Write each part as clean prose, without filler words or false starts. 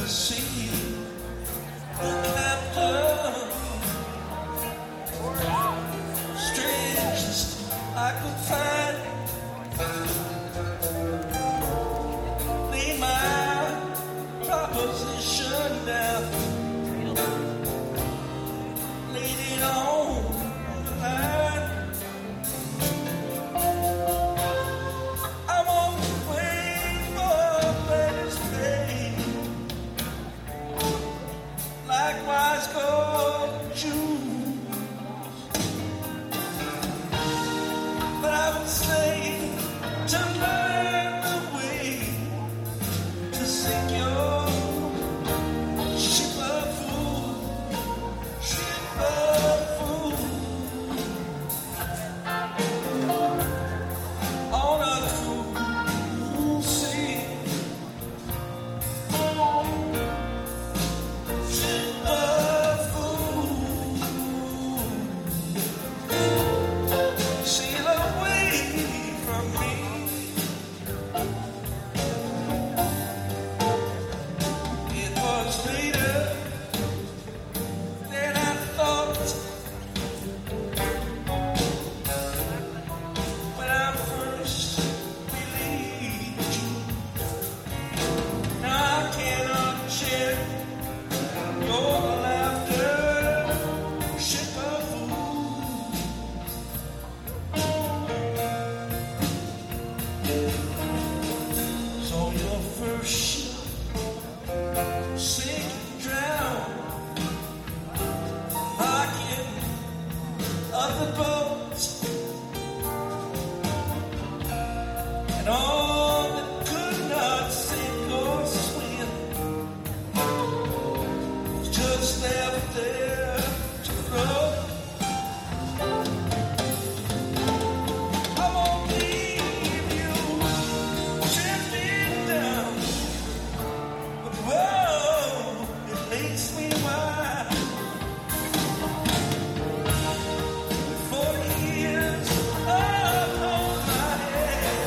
see the captain. Strangest I could find. Lay my proposition down. Laid it on the line. I won't wait for better pay. Likewise go June. But I would say to learn the way to sink your ship of food, ship of food on a cool sea. Ship of food, sail away from me. It was later than I thought when I first believed you. Now I cannot share your laughter, ship of food. So your first ship sink and drown, rocking other boats, and all that could not sink or swim was just left there to float. I won't leave you drifting down, but whoa, it makes me wild. 40 years upon my head,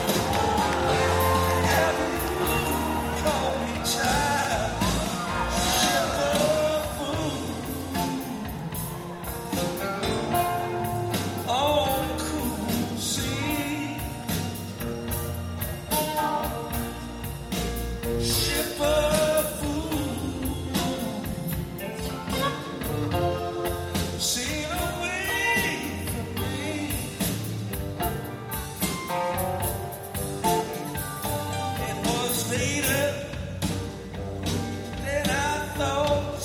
have you called me child? Ship of food on a cool sea. Ship of food, sail away from me. It was later than I thought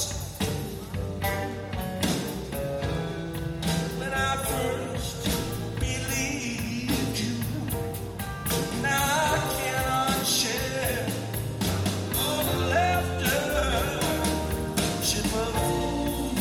when I first believed you. Now I cannot share all the laughter, ship of food.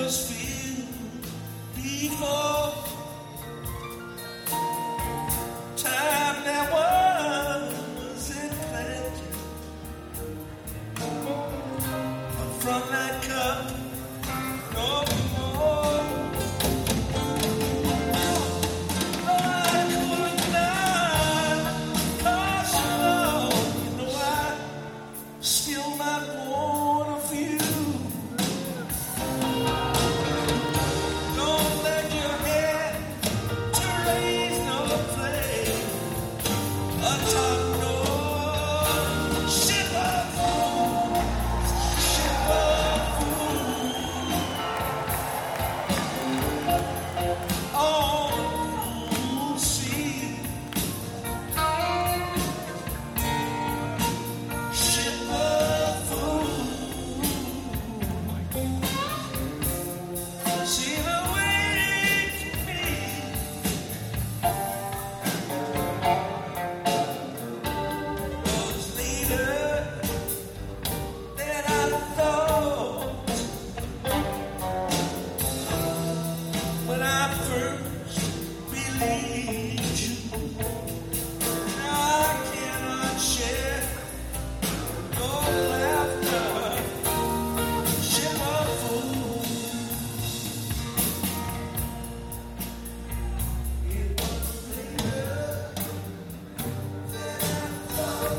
was filled before. Time that was in plenty. From that cup, no more. No, I could not, 'cause you know I still not one of you. Don't let your head to raise no flame atop no ship of fools, ship of fools. Oh, see, ship of fools. See the way to me. Was later than I thought when I first believed you. Now I cannot share your laughter, ship of fools. It was later than I thought.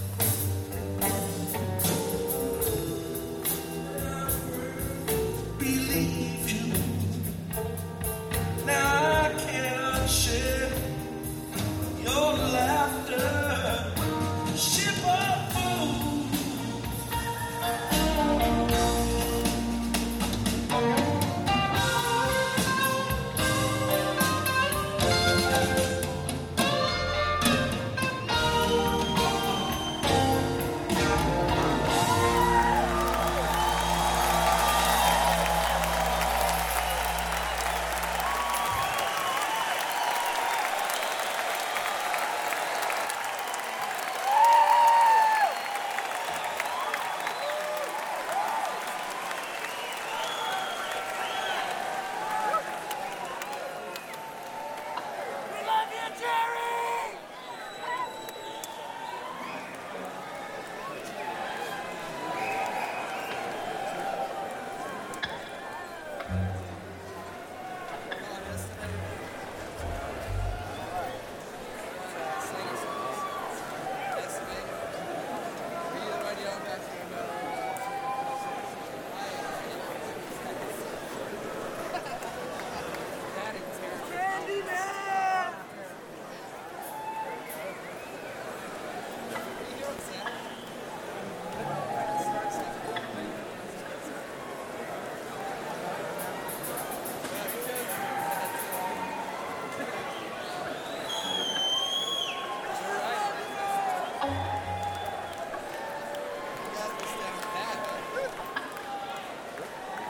Believe you. Now I cannot share your laughter, ship of fools.